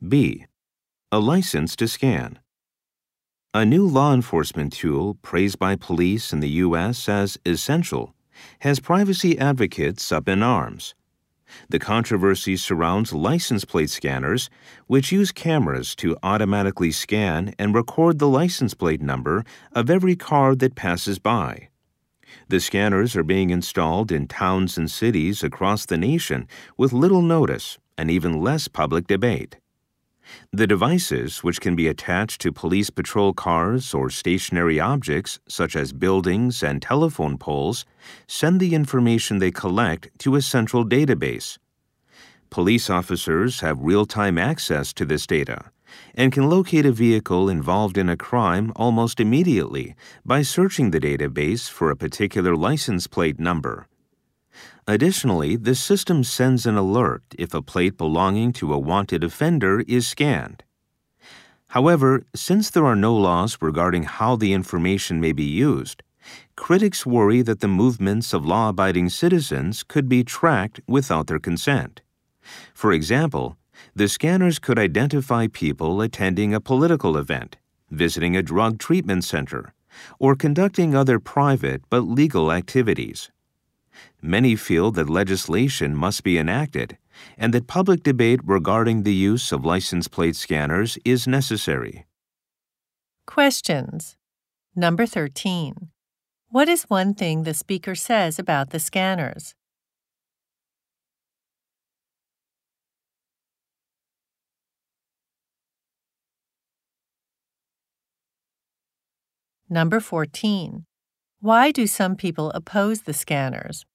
B. A license to scan. A new law enforcement tool praised by police in the U.S. as essential has privacy advocates up in arms. The controversy surrounds license plate scanners, which use cameras to automatically scan and record the license plate number of every car that passes by. The scanners are being installed in towns and cities across the nation with little notice and even less public debate. The devices, which can be attached to police patrol cars or stationary objects such as buildings and telephone poles, send the information they collect to a central database. Police officers have real-time access to this data and can locate a vehicle involved in a crime almost immediately by searching the database for a particular license plate number. Additionally, the system sends an alert if a plate belonging to a wanted offender is scanned. However, since there are no laws regarding how the information may be used, critics worry that the movements of law-abiding citizens could be tracked without their consent. For example, the scanners could identify people attending a political event, visiting a drug treatment center, or conducting other private but legal activities. Many feel that legislation must be enacted and that public debate regarding the use of license plate scanners is necessary. Questions. Number 13. What is one thing the speaker says about the scanners? Number 14. Why do some people oppose the scanners?